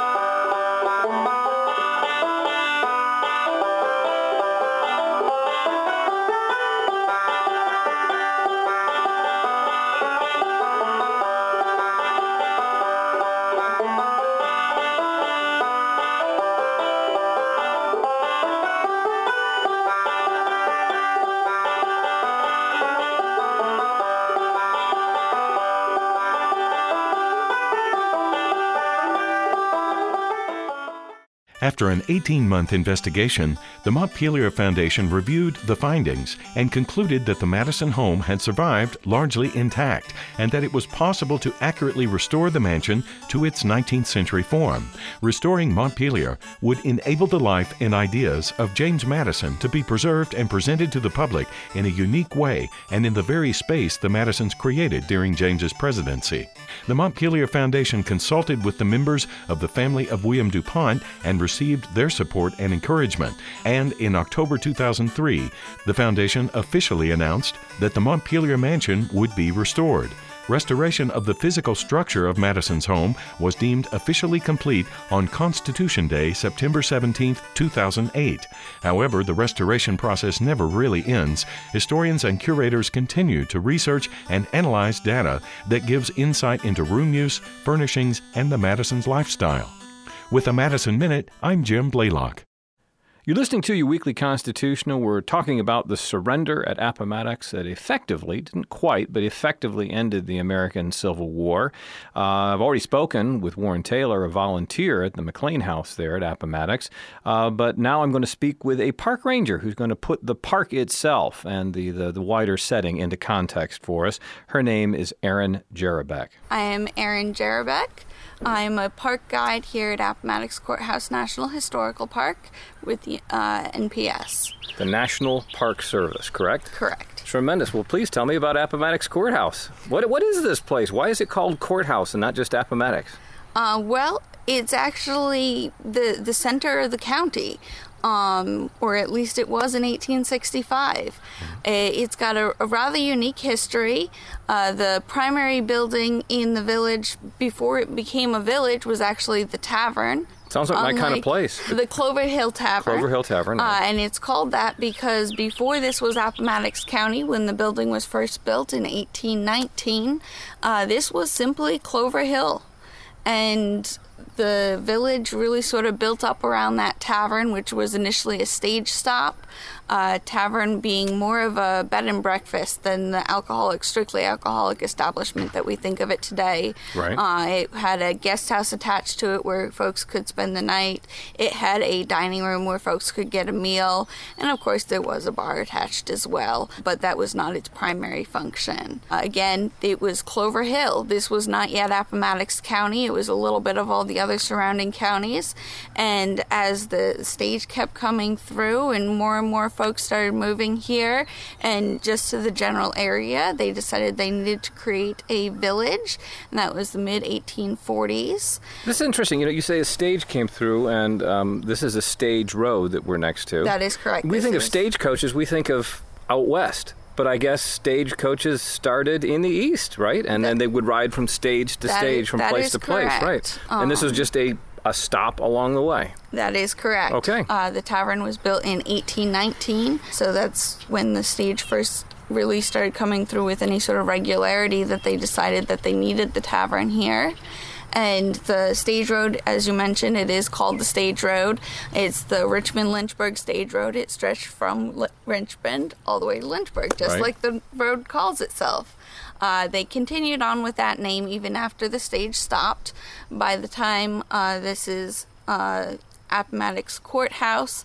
After an 18-month investigation, the Montpelier Foundation reviewed the findings and concluded that the Madison home had survived largely intact and that it was possible to accurately restore the mansion to its 19th century form. Restoring Montpelier would enable the life and ideas of James Madison to be preserved and presented to the public in a unique way and in the very space the Madisons created during James's presidency. The Montpelier Foundation consulted with the members of the family of William DuPont and received their support and encouragement. And in October 2003, the foundation officially announced that the Montpelier Mansion would be restored. Restoration of the physical structure of Madison's home was deemed officially complete on Constitution Day, September 17, 2008. However, the restoration process never really ends. Historians and curators continue to research and analyze data that gives insight into room use, furnishings, and the Madison's lifestyle. With a Madison Minute, I'm Jim Blaylock. You're listening to your Weekly Constitutional. We're talking about the surrender at Appomattox that effectively, didn't quite, but effectively ended the American Civil War. I've already spoken with Warren Taylor, a volunteer at the McLean House there at Appomattox. But now I'm going to speak with a park ranger who's going to put the park itself and the wider setting into context for us. Her name is Erin Jarabek. I am Erin Jarabek. I'm a park guide here at Appomattox Courthouse National Historical Park with the NPS. The National Park Service, correct? Correct. Tremendous. Well, please tell me about Appomattox Courthouse. What is this place? Why is it called Courthouse and not just Appomattox? Well, it's actually the center of the county. Or at least it was in 1865. It's got a rather unique history. The primary building in the village before it became a village was actually the tavern. Sounds like my kind of place. The Clover Hill Tavern. Clover Hill Tavern. And it's called that because before this was Appomattox County, when the building was first built in 1819, this was simply Clover Hill. And the village really sort of built up around that tavern, which was initially a stage stop. Tavern being more of a bed and breakfast than the strictly alcoholic establishment that we think of it today. Right. It had a guest house attached to it where folks could spend the night. It had a dining room where folks could get a meal. And of course there was a bar attached as well, but that was not its primary function. Again, it was Clover Hill. This was not yet Appomattox County. It was a little bit of all the the other surrounding counties. And as the stage kept coming through and more folks started moving here and just to the general area, they decided they needed to create a village, and that was the mid-1840s. This is interesting. You say a stage came through, and this is a stage road that we're next to. That is correct. We think of stagecoaches, we think of out west. But I guess stagecoaches started in the east, right? And then they would ride from stage to stage, from place to place, right? And this was just a stop along the way. That is correct. Okay. The tavern was built in 1819, so that's when the stage first really started coming through with any sort of regularity, that they decided that they needed the tavern here. And the stage road, as you mentioned, it is called the stage road. It's the Richmond-Lynchburg stage road. It stretched from Richmond all the way to Lynchburg, just like the road calls itself. They continued on with that name even after the stage stopped. By the time this is Appomattox Courthouse,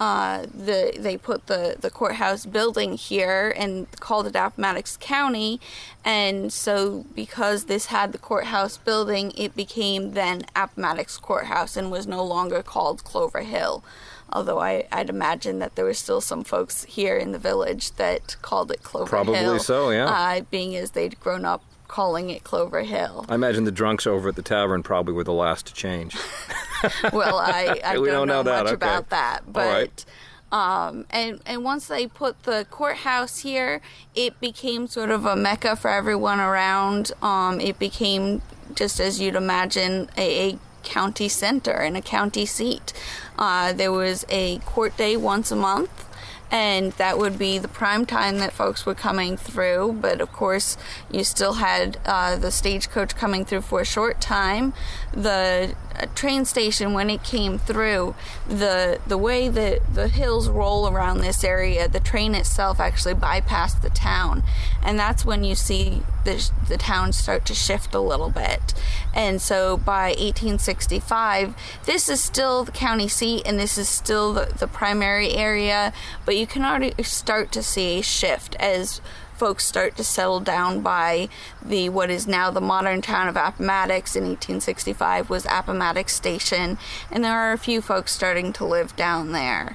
they put the courthouse building here and called it Appomattox County, and so because this had the courthouse building, it became then Appomattox Courthouse and was no longer called Clover Hill. Although I'd imagine that there were still some folks here in the village that called it Clover Hill. Probably so, yeah. Being as they'd grown up calling it Clover Hill. I imagine the drunks over at the tavern probably were the last to change. Well, I don't know much about that, but all right. And once they put the courthouse here, it became sort of a mecca for everyone around. It became, just as you'd imagine, a county center and a county seat. There was a court day once a month, and that would be the prime time that folks were coming through. But of course, you still had the stagecoach coming through for a short time. The train station, when it came through, the way that the hills roll around this area, the train itself actually bypassed the town, and that's when you see the town start to shift a little bit. And so by 1865, this is still the county seat and this is still the primary area, but you can already start to see a shift as folks start to settle down by what is now the modern town of Appomattox. In 1865 was Appomattox Station, and there are a few folks starting to live down there.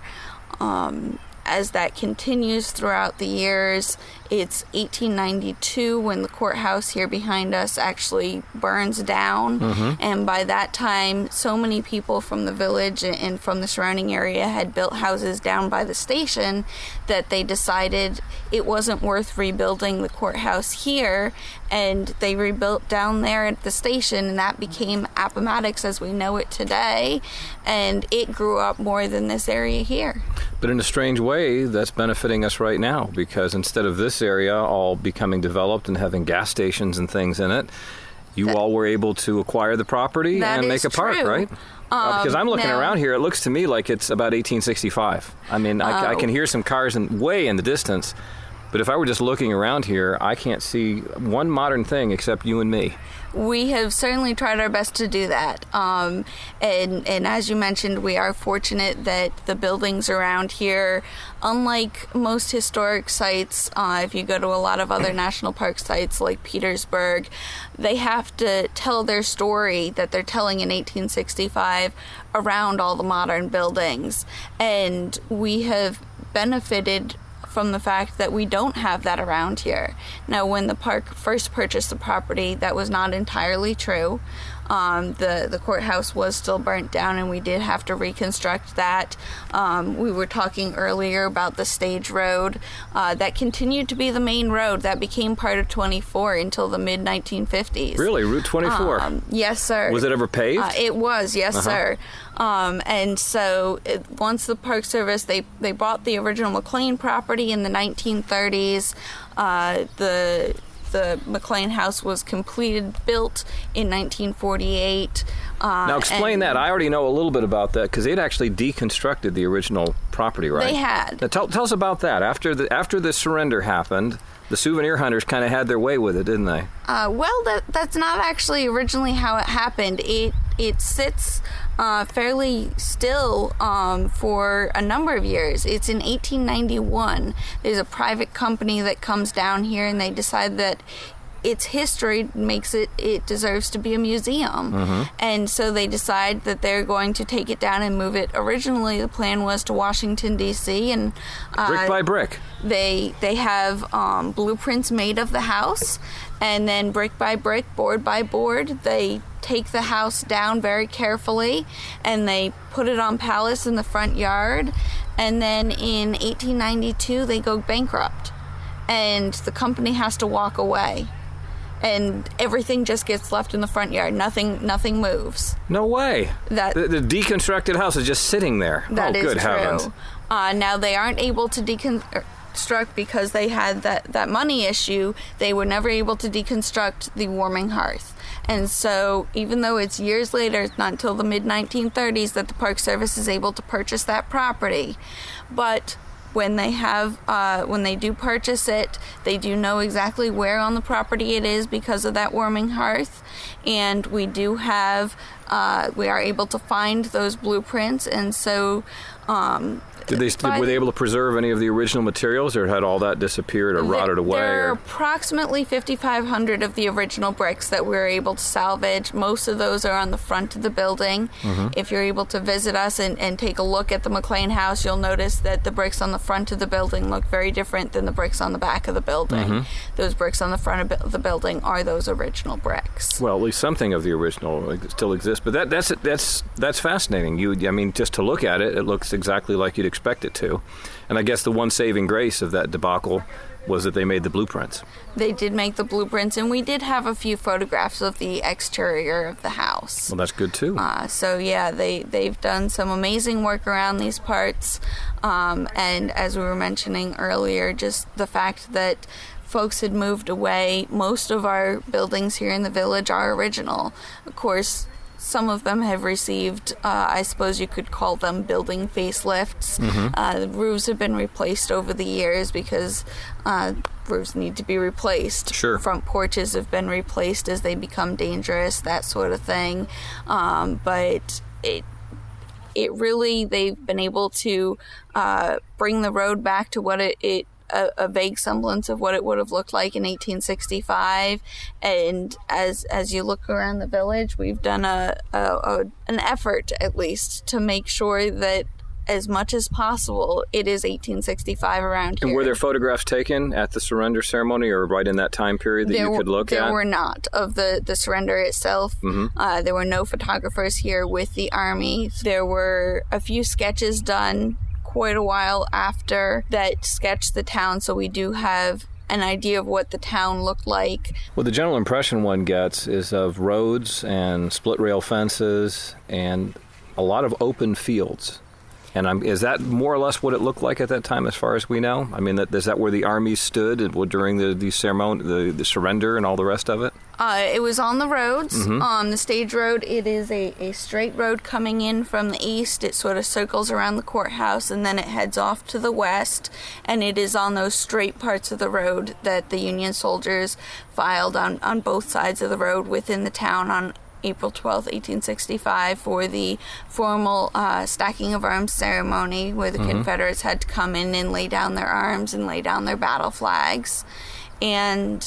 As that continues throughout the years, it's 1892 when the courthouse here behind us actually burns down. Mm-hmm. And by that time, so many people from the village and from the surrounding area had built houses down by the station that they decided it wasn't worth rebuilding the courthouse here, and they rebuilt down there at the station, and that became Appomattox as we know it today, and it grew up more than this area here. But in a strange way, that's benefiting us right now, because instead of this area all becoming developed and having gas stations and things in it, you all were able to acquire the property and make a park, right? Because I'm looking around here, it looks to me like it's about 1865. I mean, I can hear some cars way in the distance, but if I were just looking around here, I can't see one modern thing except you and me. We have certainly tried our best to do that. And as you mentioned, we are fortunate that the buildings around here, unlike most historic sites, if you go to a lot of other national park sites like Petersburg, they have to tell their story that they're telling in 1865 around all the modern buildings. And we have benefited from the fact that we don't have that around here. Now, when the park first purchased the property, that was not entirely true. The courthouse was still burnt down, and we did have to reconstruct that. We were talking earlier about the stage road. That continued to be the main road. That became part of 24 until the mid-1950s. Really? Route 24? Yes, sir. Was it ever paved? It was, yes, sir. And so once the Park Service, they bought the original McLean property in the 1930s. The McLean House was built in 1948. Now explain that. I already know a little bit about that because they'd actually deconstructed the original property, right? They had. Now, tell us about that. After the surrender happened, the souvenir hunters kind of had their way with it, didn't they? Well, that's not actually originally how it happened. It sits fairly still for a number of years. It's in 1891. There's a private company that comes down here, and they decide that its history makes it deserves to be a museum. And so they decide that they're going to take it down and move it. Originally, the plan was to Washington, D.C., and brick by brick. They have blueprints made of the house, and then brick by brick, board by board, they take the house down very carefully, and they put it on pallets in the front yard. And then in 1892, they go bankrupt, and the company has to walk away, and everything just gets left in the front yard. Nothing moves. No way. The deconstructed house is just sitting there. That is good true. Heavens. Now they aren't able to deconstruct because they had that money issue. They were never able to deconstruct the warming hearth. And so even though it's years later, it's not until the mid-1930s that the Park Service is able to purchase that property. But when they do purchase it, they do know exactly where on the property it is because of that warming hearth. And we do have, we are able to find those blueprints. And so, were they able to preserve any of the original materials, or had all that disappeared or rotted away? There are approximately 5,500 of the original bricks that we're able to salvage. Most of those are on the front of the building. If you're able to visit us and take a look at the McLean House, you'll notice that the bricks on the front of the building look very different than the bricks on the back of the building. Those bricks on the front of the building are those original bricks. Well, at least something of the original still exists. But that's fascinating. I mean, just to look at it, it looks exactly like you'd expect it to. And I guess the one saving grace of that debacle was that they made the blueprints. They did make the blueprints, and we did have a few photographs of the exterior of the house. Well, that's good too. So yeah, they've done some amazing work around these parts. And as we were mentioning earlier, just the fact that folks had moved away. Most of our buildings here in the village are original. Of course, some of them have received, I suppose you could call them building facelifts. The roofs have been replaced over the years because roofs need to be replaced. Sure. Front porches have been replaced as they become dangerous, that sort of thing. But it really, they've been able to bring the road back to what a vague semblance of what it would have looked like in 1865. And as you look around the village, we've done an effort, at least, to make sure that as much as possible it is 1865 around here. And were there photographs taken at the surrender ceremony or right in that time period that you could look at? There were not of the surrender itself. There were no photographers here with the Army. There were a few sketches done quite a while after that sketched the town, so we do have an idea of what the town looked like. Well, the general impression one gets is of roads and split rail fences and a lot of open fields. And is that more or less what it looked like at that time, as far as we know? I mean, is that where the Army stood during the ceremony, the surrender, and all the rest of it? It was on the roads. On the stage road, it is a straight road coming in from the east. It sort of circles around the courthouse, and then it heads off to the west. And it is on those straight parts of the road that the Union soldiers filed on both sides of the road within the town on April 12th, 1865, for the formal stacking of arms ceremony, where the Confederates had to come in and lay down their arms and lay down their battle flags. And,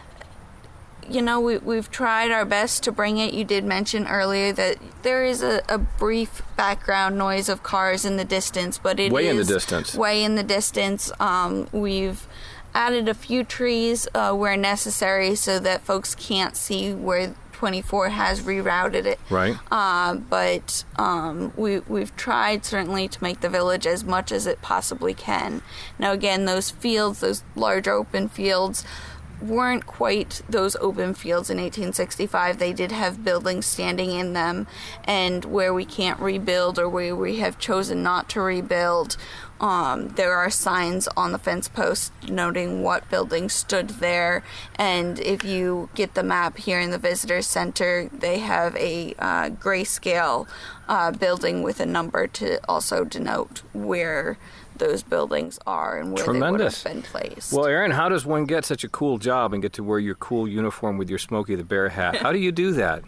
you know, we've tried our best to bring it. You did mention earlier that there is a brief background noise of cars in the distance, but it way is in the distance. Way in the distance. We've added a few trees where necessary so that folks can't see where 24 has rerouted it. Right. But we've tried certainly to make the village as much as it possibly can. Now again, those fields, those large open fields, weren't quite those open fields in 1865. They did have buildings standing in them, and where we can't rebuild or where we have chosen not to rebuild, there are signs on the fence posts noting what buildings stood there. And if you get the map here in the visitor center, they have a grayscale building with a number to also denote where those buildings are and where they would have been placed. Well, Erin, how does one get such a cool job and get to wear your cool uniform with your Smokey the Bear hat? How do you do that?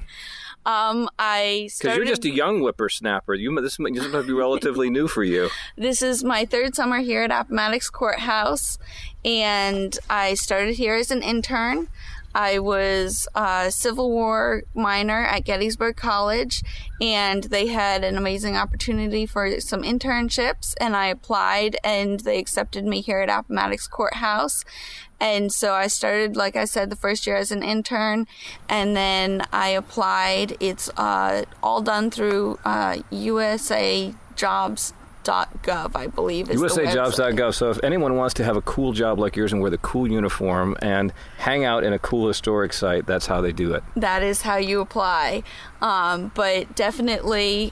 I started... Because you're just a young whippersnapper. This must be relatively new for you. This is my third summer here at Appomattox Courthouse, and I started here as an intern. I was a Civil War minor at Gettysburg College, and they had an amazing opportunity for some internships, and I applied, and they accepted me here at Appomattox Courthouse. And so I started, like I said, the first year as an intern, and then I applied. It's all done through USAJobs.gov, I believe, is the website. USAJobs.gov. So if anyone wants to have a cool job like yours and wear the cool uniform and hang out in a cool historic site, that's how they do it. That is how you apply. But definitely,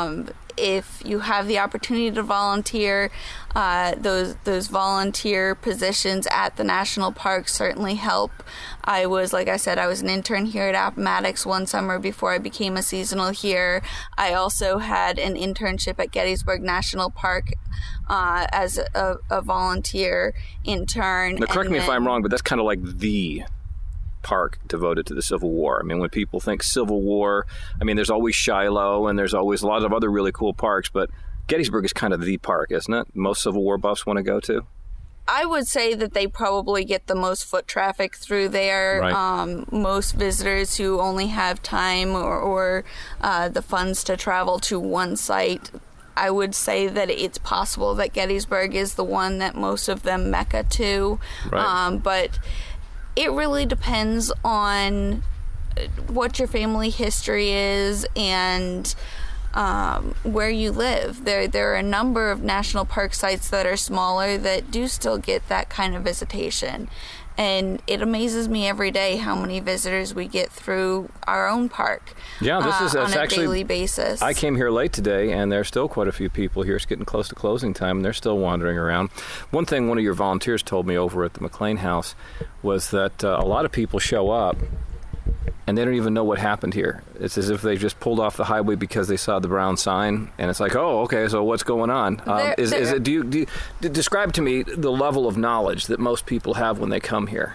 if you have the opportunity to volunteer, those volunteer positions at the national parks certainly help. Like I said, I was an intern here at Appomattox one summer before I became a seasonal here. I also had an internship at Gettysburg National Park as a volunteer intern. Now, correct me if I'm wrong, but that's kind of like the park devoted to the Civil War. I mean, when people think Civil War, I mean, there's always Shiloh and there's always a lot of other really cool parks, but Gettysburg is kind of the park, isn't it? Most Civil War buffs want to go to. I would say that they probably get the most foot traffic through there. Right. Most visitors who only have time or the funds to travel to one site, I would say that it's possible that Gettysburg is the one that most of them mecca to. Right. But it really depends on what your family history is and where you live. There are a number of national park sites that are smaller that do still get that kind of visitation. And it amazes me every day how many visitors we get through our own park. Yeah, on a daily basis. I came here late today, and there's still quite a few people here. It's getting close to closing time, and they're still wandering around. One thing one of your volunteers told me over at the McLean House was that a lot of people show up, and they don't even know what happened here. It's as if they just pulled off the highway because they saw the brown sign, and it's like, oh, okay, so what's going on? Do you describe to me the level of knowledge that most people have when they come here?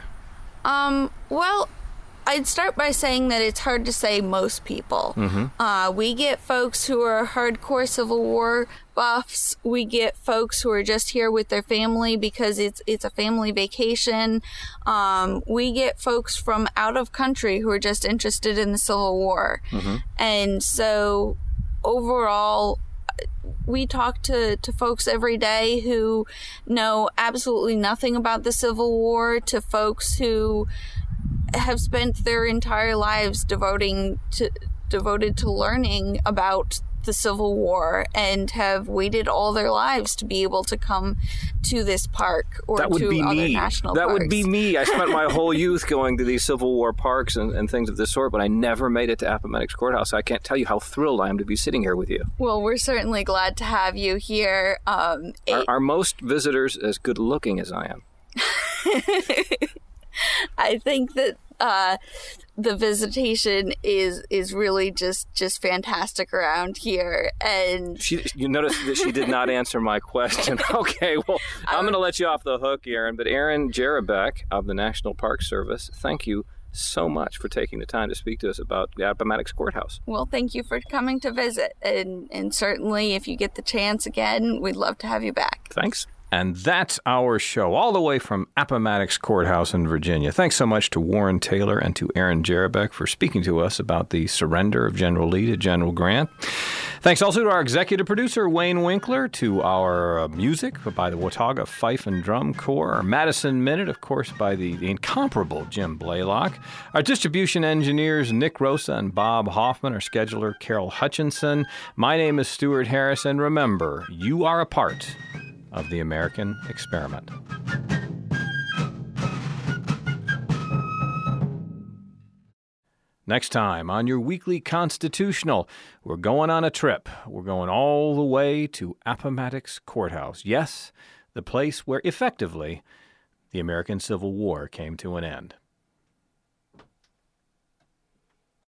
Well, I'd start by saying that it's hard to say most people. Mm-hmm. We get folks who are hardcore Civil War buffs. We get folks who are just here with their family because it's a family vacation. We get folks from out of country who are just interested in the Civil War. Mm-hmm. And so overall, we talk to folks every day who know absolutely nothing about the Civil War, to folks who have spent their entire lives devoted to learning about the Civil War and have waited all their lives to be able to come to this park or to other national parks. That would be me. I spent my whole youth going to these Civil War parks and things of this sort, but I never made it to Appomattox Courthouse. I can't tell you how thrilled I am to be sitting here with you. Well, we're certainly glad to have you here. Are most visitors as good looking as I am? I think that the visitation is really just fantastic around here, and you notice that she did not answer my question. Okay, well, I'm going to let you off the hook, Erin. But Erin Jarabek of the National Park Service, thank you so much for taking the time to speak to us about the Appomattox Courthouse. Well, thank you for coming to visit, and certainly if you get the chance again, we'd love to have you back. Thanks. And that's our show, all the way from Appomattox Courthouse in Virginia. Thanks so much to Warren Taylor and to Erin Jarabek for speaking to us about the surrender of General Lee to General Grant. Thanks also to our executive producer, Wayne Winkler, to our music by the Watauga Fife and Drum Corps, our Madison Minute, of course, by the incomparable Jim Blaylock, our distribution engineers, Nick Rosa and Bob Hoffman, our scheduler, Carol Hutchinson. My name is Stuart Harris, and remember, you are a part of the American experiment. Next time on your weekly Constitutional, we're going on a trip. We're going all the way to Appomattox Courthouse. Yes, the place where effectively the American Civil War came to an end.